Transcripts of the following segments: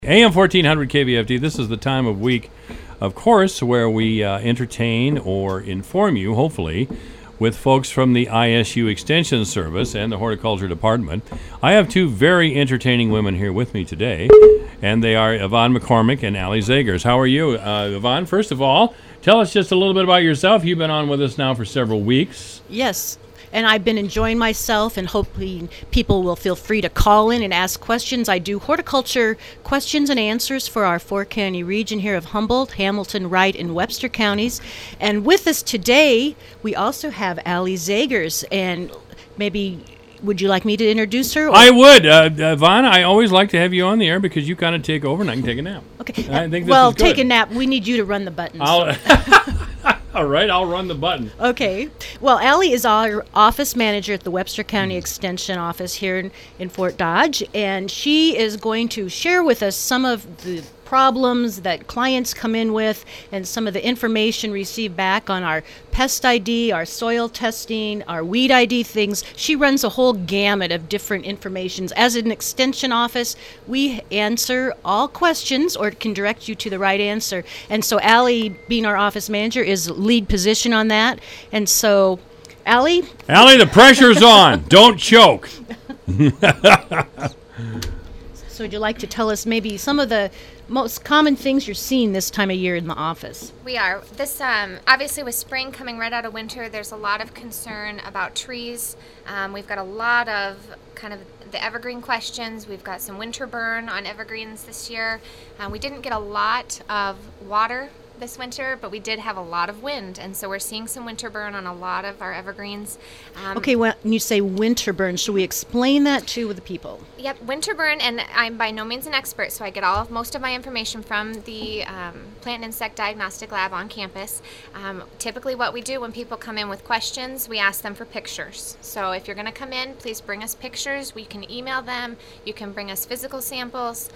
AM 1400 KVFD, this is the time of week, of course, where we entertain or inform you, hopefully, with folks from the ISU Extension Service and the Horticulture Department. I have two very entertaining women here with me today, and they are Yvonne McCormick and Allie Zagers. How are you, Yvonne? First of all, tell us just a little bit about yourself. You've been on with us now for several weeks. Yes. And I've been enjoying myself, and hopefully people will feel free to call in and ask questions. I do horticulture questions and answers for our four-county region here of Humboldt, Hamilton, Wright, and Webster counties. And with us today, we also have Allie Zagers. And maybe, would you like me to introduce her? I would. Yvonne, I always like to have you on the air because you kind of take over and I can take a nap. Okay. I think this well, is good. take a nap. We need you to run the buttons. All right, I'll run the button. Okay. Well, Allie is our office manager at the Webster County Extension Office here in Fort Dodge, and she is going to share with us some of the problems that clients come in with and some of the information received back on our pest ID, our soil testing, our weed ID things. She runs a whole gamut of different informations. As an extension office, we answer all questions or can direct you to the right answer. And so Allie, being our office manager, is lead position on that. And so, Allie? Allie, the pressure's on. Don't choke. So would you like to tell us maybe some of the most common things you're seeing this time of year in the office? We are. This, obviously with spring coming right out of winter, there's a lot of concern about trees. We've got a lot of kind of the evergreen questions. We've got some winter burn on evergreens this year. We didn't get a lot of water this winter, but we did have a lot of wind, and so we're seeing some winter burn on a lot of our evergreens. Okay, when you say winter burn, should we explain that to the people? Yep, winter burn, and I'm by no means an expert, so I get most of my information from the Plant and Insect Diagnostic Lab on campus. Typically what we do when people come in with questions, we ask them for pictures. So if you're going to come in, please bring us pictures. We can email them. You can bring us physical samples.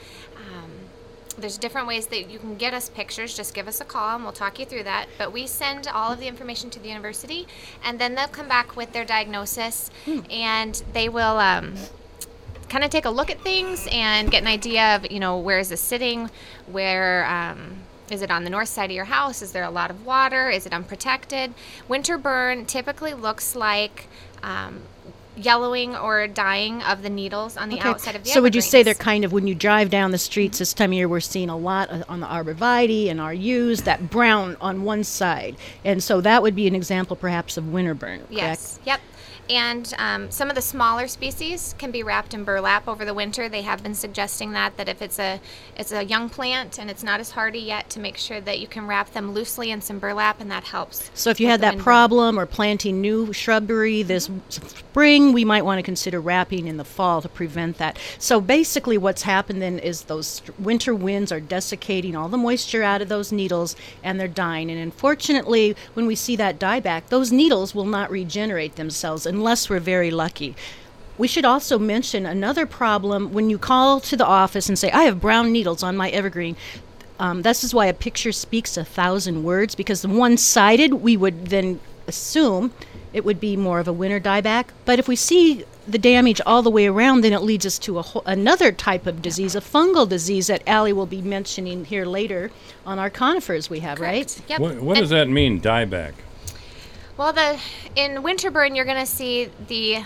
There's different ways that you can get us pictures. Just give us a call and we'll talk you through that. But we send all of the information to the university, and then they'll come back with their diagnosis, and they will kind of take a look at things and get an idea of, where is this sitting, where is it on the north side of your house, is there a lot of water, is it unprotected. Winter burn typically looks like yellowing or dying of the needles on the outside of the So would you say they're evergreens. kind of, when you drive down the streets this time of year, we're seeing a lot on the arborvitae and our yews, that brown on one side. And so that would be an example perhaps of winter burn, correct? Yes, yep. And some of the smaller species can be wrapped in burlap over the winter. They have been suggesting that if it's a young plant and it's not as hardy yet, to make sure that you can wrap them loosely in some burlap, and that helps. So if you had that problem or planting new shrubbery this spring, we might want to consider wrapping in the fall to prevent that. So basically what's happened then is those winter winds are desiccating all the moisture out of those needles, and they're dying. And unfortunately, when we see that dieback, those needles will not regenerate themselves unless we're very lucky. We should also mention another problem when you call to the office and say, I have brown needles on my evergreen. This is why a picture speaks 1,000 words, because the one-sided, we would then assume it would be more of a winter dieback. But if we see the damage all the way around, then it leads us to another type of disease, a fungal disease that Allie will be mentioning here later on our conifers we have, Correct. right? Yep. What does that mean, dieback? Well, in winter burn, you're going to see the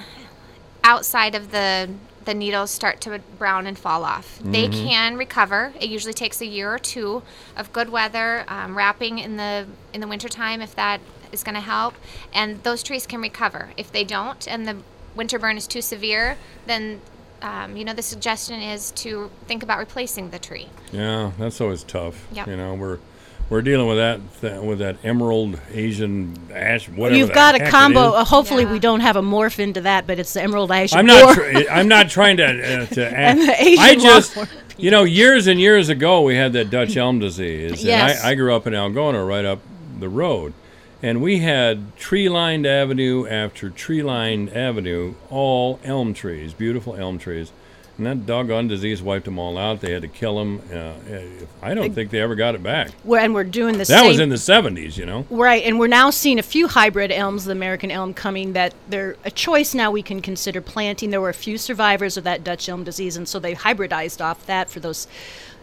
outside of the needles start to brown and fall off. They can recover. It usually takes a year or two of good weather, wrapping in the wintertime, if that is going to help, and those trees can recover. If they don't and the winter burn is too severe, then the suggestion is to think about replacing the tree. Yeah, that's always tough. Yep. We're dealing with that emerald Asian ash, whatever. You've got a heck it combo. is. Hopefully, Yeah. we don't have a morph into that, but it's the emerald ash. I'm not trying to And the add. Asian I just, longworm. years and years ago, we had that Dutch elm disease. Yes. And I grew up in Algona, right up the road, and we had tree-lined avenue after tree-lined avenue, all elm trees, beautiful elm trees. And that doggone disease wiped them all out. They had to kill them. I don't think they ever got it back. We're doing the That same. was in the 70s, Right, and we're now seeing a few hybrid elms, the American elm, coming that they're a choice now we can consider planting. There were a few survivors of that Dutch elm disease, and so they hybridized off that for those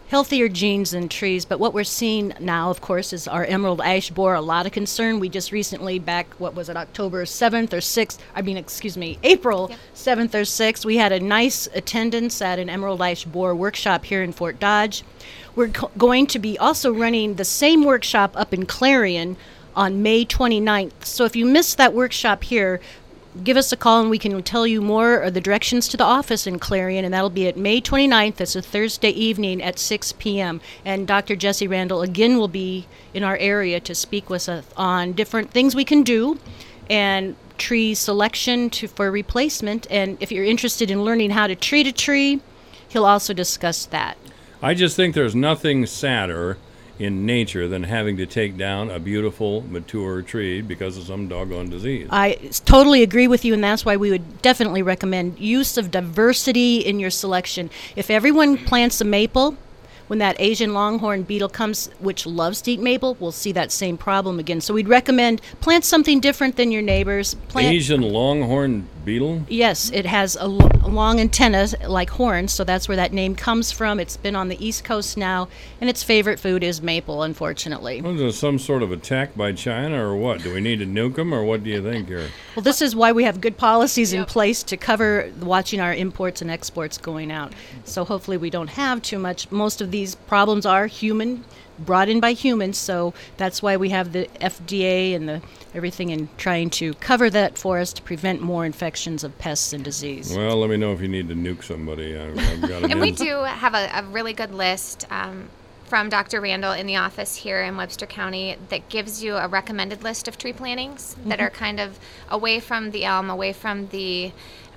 healthier genes than trees. But what we're seeing now, of course, is our emerald ash borer. A lot of concern. We just recently, back, what was it, October 7th or 6th? April 7th or 6th, we had a nice attendance at an emerald ash borer workshop here in Fort Dodge. We're going to be also running the same workshop up in Clarion on May 29th. So if you missed that workshop here, give us a call and we can tell you more of the directions to the office in Clarion, and that'll be at May 29th. That's a Thursday evening at 6 p.m. And Dr. Jesse Randall again will be in our area to speak with us on different things we can do and tree selection for replacement. And if you're interested in learning how to treat a tree, he'll also discuss that. I just think there's nothing sadder in nature than having to take down a beautiful, mature tree because of some doggone disease. I totally agree with you, and that's why we would definitely recommend use of diversity in your selection. If everyone plants a maple, when that Asian longhorn beetle comes, which loves to eat maple, we'll see that same problem again. So we'd recommend plant something different than your neighbors. Asian longhorn beetle? Yes, it has a long antenna like horns, so that's where that name comes from. It's been on the East Coast now, and its favorite food is maple, unfortunately. Was there some sort of attack by China or what? Do we need to nuke them, or what do you think here? Well, this is why we have good policies in place to cover watching our imports and exports going out. So hopefully we don't have too much. Most of these problems are human, brought in by humans, so that's why we have the FDA and everything in trying to cover that for us to prevent more infections of pests and disease. Well, let me know if you need to nuke somebody. I've got And we do have a really good list from Dr. Randall in the office here in Webster County that gives you a recommended list of tree plantings that are kind of away from the elm, away from the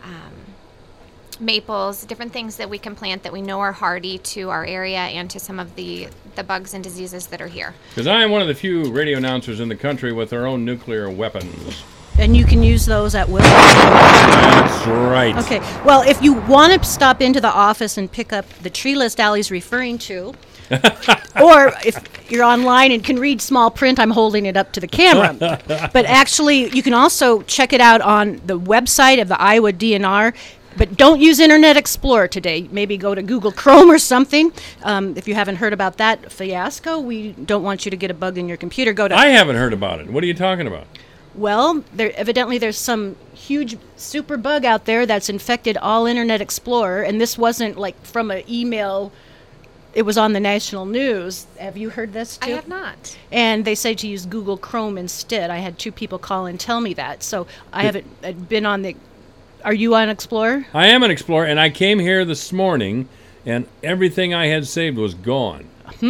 maples, different things that we can plant that we know are hardy to our area and to some of the bugs and diseases that are here. Because I am one of the few radio announcers in the country with their own nuclear weapons. And you can use those at will. That's right. Okay. Well, if you want to stop into the office and pick up the tree list Allie's referring to, or if you're online and can read small print, I'm holding it up to the camera. But actually, you can also check it out on the website of the Iowa DNR. But don't use Internet Explorer today. Maybe go to Google Chrome or something. If you haven't heard about that fiasco, we don't want you to get a bug in your computer. I haven't heard about it. What are you talking about? Well, there's some huge super bug out there that's infected all Internet Explorer, and this wasn't like from an email. It was on the national news. Have you heard this too? I have not. And they say to use Google Chrome instead. I had 2 people call and tell me that. So I haven't been on the... Are you on Explorer? I am an Explorer, and I came here this morning, and everything I had saved was gone.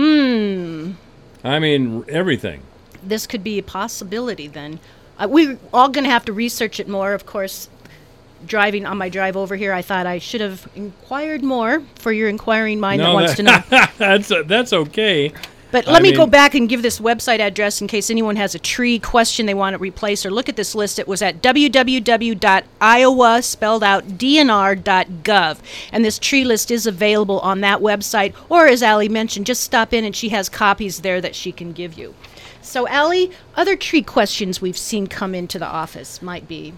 I mean, everything. This could be a possibility then. We're all going to have to research it more. Of course, driving on my drive over here, I thought I should have inquired more for your inquiring mind that wants to know. That's okay. But let me go back and give this website address in case anyone has a tree question they want to replace or look at this list. It was at www.iowa, spelled out, dnr.gov. And this tree list is available on that website. Or, as Allie mentioned, just stop in and she has copies there that she can give you. So, Allie, other tree questions we've seen come into the office might be?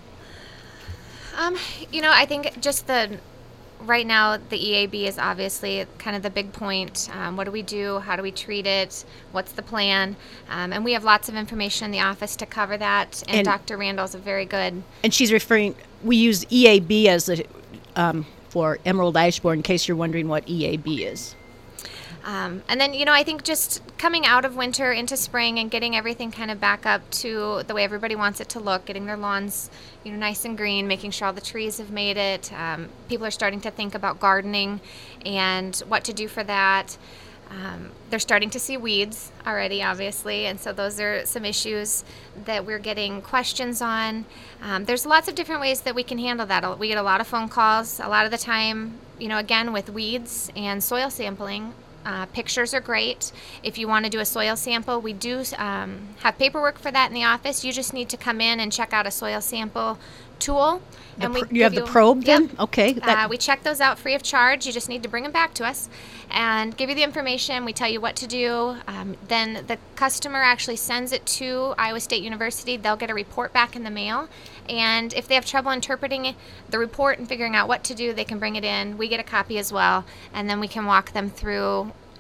I think just right now, the EAB is obviously kind of the big point. What do we do? How do we treat it? What's the plan? And we have lots of information in the office to cover that. And Dr. Randall's a very good. And she's referring, we use EAB as for emerald ash borer, in case you're wondering what EAB is. And then, I think just coming out of winter into spring and getting everything kind of back up to the way everybody wants it to look, getting their lawns, nice and green, making sure all the trees have made it. People are starting to think about gardening and what to do for that. They're starting to see weeds already, obviously, and so those are some issues that we're getting questions on. There's lots of different ways that we can handle that. We get a lot of phone calls. A lot of the time, again, with weeds and soil sampling, pictures are great. If you want to do a soil sample, we do have paperwork for that in the office. You just need to come in and check out a soil sample tool. You have the probe then? Yep. Okay. We check those out free of charge. You just need to bring them back to us and give you the information. We tell you what to do. Then the customer actually sends it to Iowa State University. They'll get a report back in the mail. And if they have trouble interpreting the report and figuring out what to do, they can bring it in. We get a copy as well. And then we can walk them through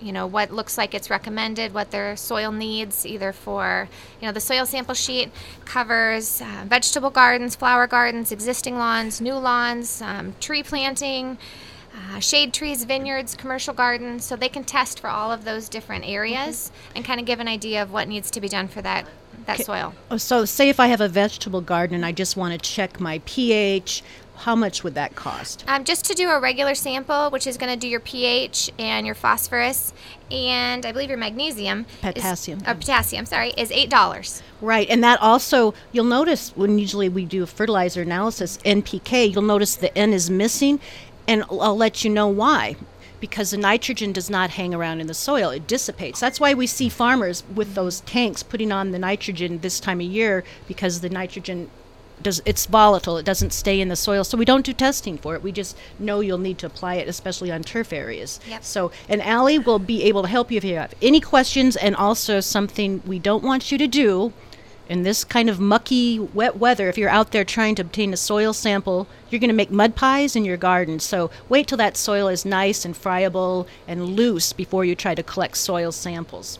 what looks like it's recommended, what their soil needs, either for, the soil sample sheet covers vegetable gardens, flower gardens, existing lawns, new lawns, tree planting, shade trees, vineyards, commercial gardens, so they can test for all of those different areas and kind of give an idea of what needs to be done for that soil. So say if I have a vegetable garden and I just want to check my pH, how much would that cost? Just to do a regular sample, which is going to do your pH and your phosphorus and I believe your magnesium. Potassium. Is $8. Right, and that also, you'll notice when usually we do a fertilizer analysis, NPK, you'll notice the N is missing, and I'll let you know why. Because the nitrogen does not hang around in the soil. It dissipates. That's why we see farmers with those tanks putting on the nitrogen this time of year, because the nitrogen it's volatile. It doesn't stay in the soil. So we don't do testing for it. We just know you'll need to apply it, especially on turf areas. Yep. So, and Allie will be able to help you if you have any questions, and also something we don't want you to do in this kind of mucky, wet weather. If you're out there trying to obtain a soil sample, you're going to make mud pies in your garden. So wait till that soil is nice and friable and loose before you try to collect soil samples.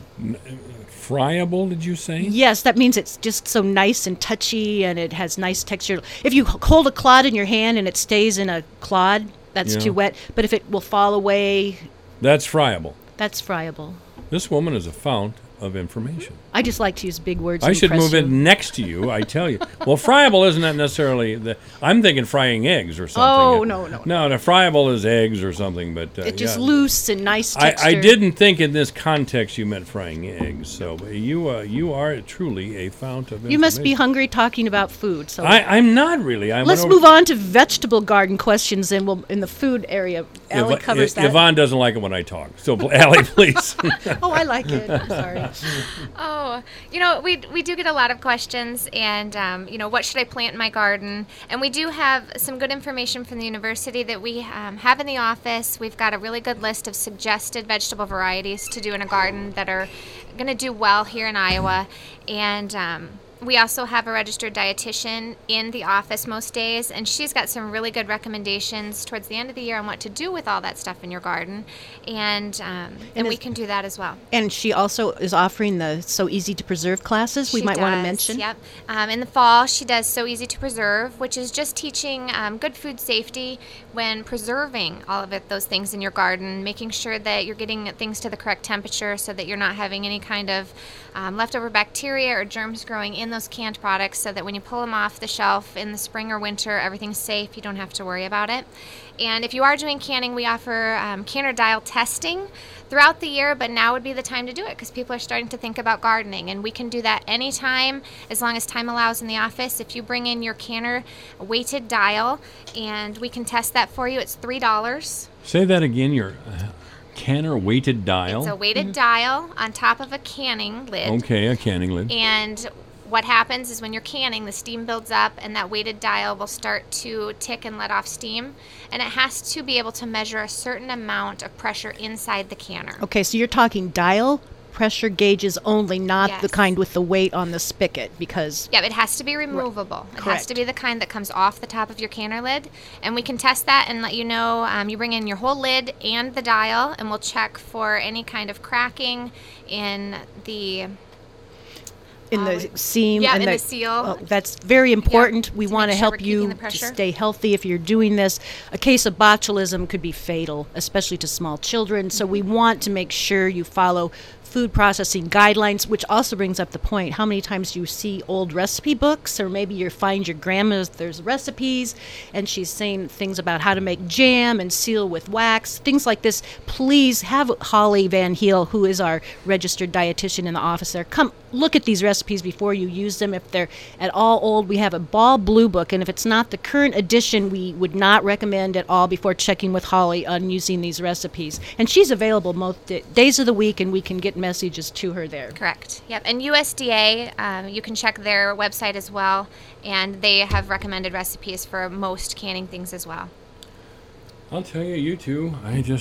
Friable, did you say? Yes, that means it's just so nice and touchy and it has nice texture. If you hold a clod in your hand and it stays in a clod, that's too wet. But if it will fall away... That's friable. That's friable. This woman is a fount of information. I just like to use big words. I should move it next to you, I tell you. Well, friable isn't that necessarily... I'm thinking frying eggs or something. Oh, no. No, the friable is eggs or something, but... it's just loose and nice texture. I didn't think in this context you meant frying eggs, so you are truly a fount of information. You must be hungry talking about food. So I'm not really. Let's move on to vegetable garden questions, and we'll in the food area. Allie covers that. Yvonne doesn't like it when I talk, so Allie, please. Oh, I like it. I'm sorry. Oh, we do get a lot of questions, and what should I plant in my garden? And we do have some good information from the university that we have in the office. We've got a really good list of suggested vegetable varieties to do in a garden that are going to do well here in Iowa, and we also have a registered dietitian in the office most days, and she's got some really good recommendations towards the end of the year on what to do with all that stuff in your garden, and we can do that as well. And she also is offering the So Easy to Preserve classes we might want to mention. Yep. In the fall, she does So Easy to Preserve, which is just teaching good food safety when preserving all of those things in your garden, making sure that you're getting things to the correct temperature so that you're not having any kind of leftover bacteria or germs growing in those canned products, so that when you pull them off the shelf in the spring or winter, everything's safe. You don't have to worry about it. And if you are doing canning, we offer canner dial testing throughout the year, but now would be the time to do it because people are starting to think about gardening, and we can do that anytime as long as time allows in the office. If you bring in your canner weighted dial and we can test that for you, it's $3. Say that again, your canner weighted dial? It's a weighted dial on top of a canning lid. Okay, a canning lid. And what happens is when you're canning, the steam builds up and that weighted dial will start to tick and let off steam. And it has to be able to measure a certain amount of pressure inside the canner. Okay, so you're talking dial pressure gauges only, not the kind with the weight on the spigot, because... Yeah, it has to be removable. Right. It has to be the kind that comes off the top of your canner lid. And we can test that and let you know. You bring in your whole lid and the dial, and we'll check for any kind of cracking in the... in the seam and and the seal. That's very important. Yep, we want to help you to stay healthy if you're doing this. A case of botulism could be fatal, especially to small children. So we want to make sure you follow food processing guidelines, which also brings up the point, how many times do you see old recipe books, or maybe you find your grandmother's recipes and she's saying things about how to make jam and seal with wax, things like this. Please have Holly Van Heel, who is our registered dietitian in the office there, come look at these recipes before you use them. If they're at all old, we have a Ball Blue Book, and if it's not the current edition, we would not recommend at all before checking with Holly on using these recipes. And she's available most days of the week, and we can get messages to her there. Correct. Yep. And USDA, you can check their website as well, and they have recommended recipes for most canning things as well. I'll tell you, you two,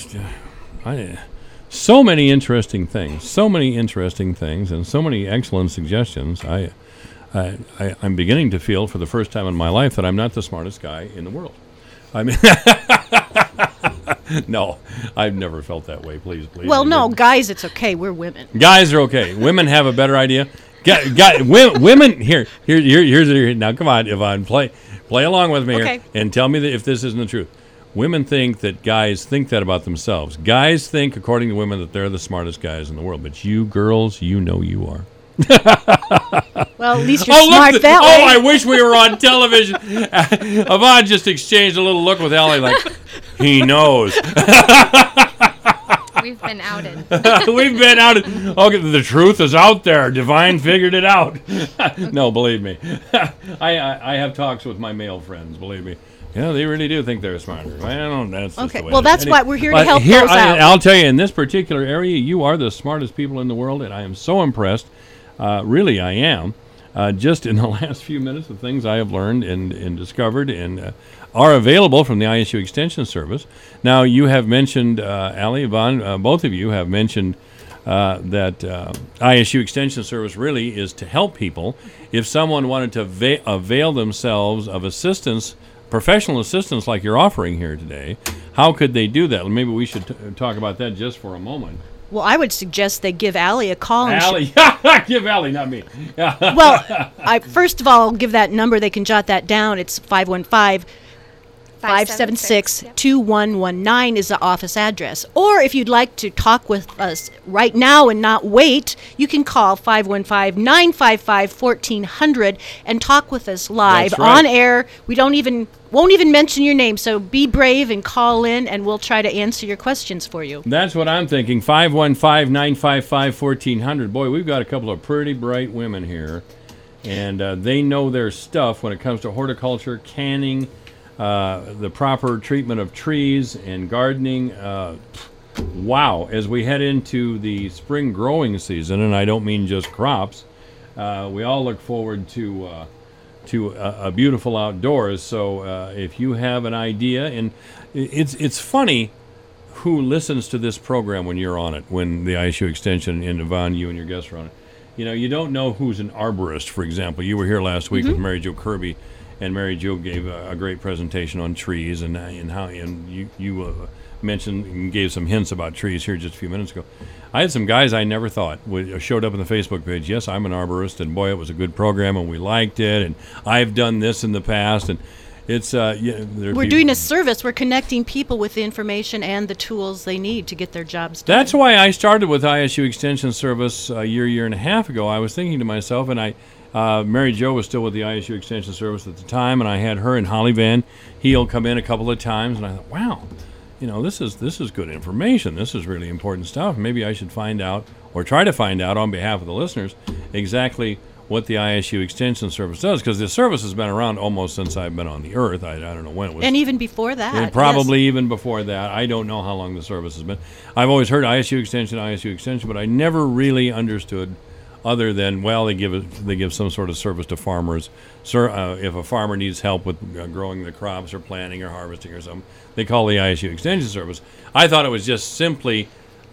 so many interesting things, and so many excellent suggestions. I'm beginning to feel for the first time in my life that I'm not the smartest guy in the world. I mean, No, I've never felt that way. Please. Well, no, guys, it's okay. We're women. Guys are okay. Women have a better idea. Women here's now. Come on, Yvonne, play along with me here, and tell me that if this isn't the truth. Women think that guys think that about themselves. Guys think, according to women, that they're the smartest guys in the world. But you girls, you know you are. Well, at least you're smart that way. Oh, I wish we were on television. Yvonne just exchanged a little look with Allie like, he knows. We've been outed. We've been outed. Okay, the truth is out there. Divine figured it out. No, believe me. I have talks with my male friends, believe me. Yeah, they really do think they're smarter. Well, that's just the way well, that's why we're here to help those out. I'll tell you, in this particular area, you are the smartest people in the world, and I am so impressed. Really, I am. Just in the last few minutes, the things I have learned and discovered and are available from the ISU Extension Service. Now, you have mentioned, Allie, Yvonne, both of you have mentioned that ISU Extension Service really is to help people. If someone wanted to avail themselves of assistance, professional assistance like you're offering here today, how could they do that? Maybe we should talk about that just for a moment. Well, I would suggest they give Allie a call. Allie, give Allie, not me. Well, first of all, I'll give that number. They can jot that down. It's 515-576-2119 is the office address. Or if you'd like to talk with us right now and not wait, you can call 515-955-1400 and talk with us live on air. We won't even mention your name, so be brave and call in, and we'll try to answer your questions for you. That's what I'm thinking. 515-955-1400. Boy, we've got a couple of pretty bright women here, and they know their stuff when it comes to horticulture, canning, the proper treatment of trees and gardening. Wow, as we head into the spring growing season, and I don't mean just crops, we all look forward to a beautiful outdoors. So if you have an idea, and it's funny who listens to this program when you're on it, when the ISU Extension and Yvonne, you and your guests are on it. You know, you don't know who's an arborist, for example. You were here last week with Mary Jo Kirby, and Mary Jo gave a great presentation on trees and how you mentioned and gave some hints about trees here just a few minutes ago. I had some guys I never thought showed up on the Facebook page. Yes, I'm an arborist, and boy, it was a good program, and we liked it, and I've done this in the past, and it's we're doing a service. We're connecting people with the information and the tools they need to get their jobs done. That's why I started with ISU Extension Service a year and a half ago. I was thinking to myself, and Mary Jo was still with the ISU Extension Service at the time, and I had her and Holly Van Heel come in a couple of times, and I thought, wow, you know, this is good information. This is really important stuff. Maybe I should find out, or try to find out on behalf of the listeners, exactly what the ISU Extension Service does, because the service has been around almost since I've been on the earth. I don't know when it was. And even before that. And probably even before that. I don't know how long the service has been. I've always heard ISU Extension, but I never really understood, other than, well, they give some sort of service to farmers. If a farmer needs help with growing the crops or planting or harvesting or something, they call the ISU Extension Service. I thought it was just simply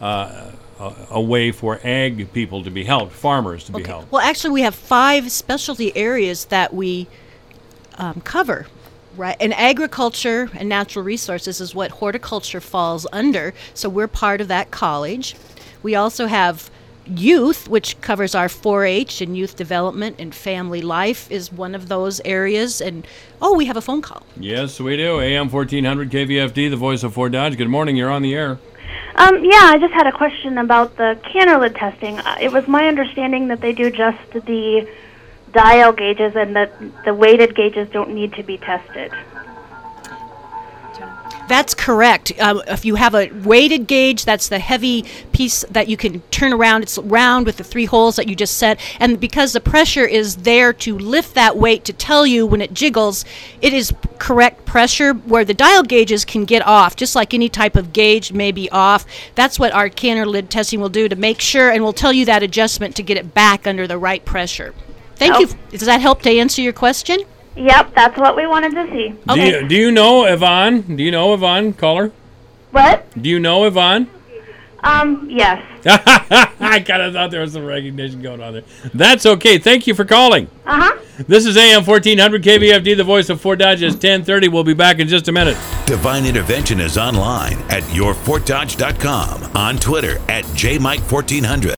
a way for ag people to be helped, farmers to be helped. Well, actually, we have 5 specialty areas that we cover. Right, and agriculture and natural resources is what horticulture falls under, so we're part of that college. We also have youth, which covers our 4-H and youth development, and family life is one of those areas. And we have a phone call. Yes, we do. AM 1400 KVFD, the voice of Fort Dodge. Good morning. You're on the air. I just had a question about the canner lid testing. It was my understanding that they do just the dial gauges and that the weighted gauges don't need to be tested. That's correct. If you have a weighted gauge, that's the heavy piece that you can turn around. It's round with the 3 holes that you just said. And because the pressure is there to lift that weight to tell you when it jiggles, it is correct pressure, where the dial gauges can get off, just like any type of gauge may be off. That's what our canner lid testing will do to make sure, and we'll tell you that adjustment to get it back under the right pressure. Thank you. Does that help to answer your question? Yep, that's what we wanted to see. Okay. Do you know Yvonne? Do you know Yvonne, caller? What? Do you know Yvonne? Yes. I kind of thought there was some recognition going on there. That's okay. Thank you for calling. Uh-huh. This is AM 1400 KVFD, the voice of Fort Dodge. It's 10:30. We'll be back in just a minute. Divine Intervention is online at yourfortdodge.com, on Twitter at JMike1400.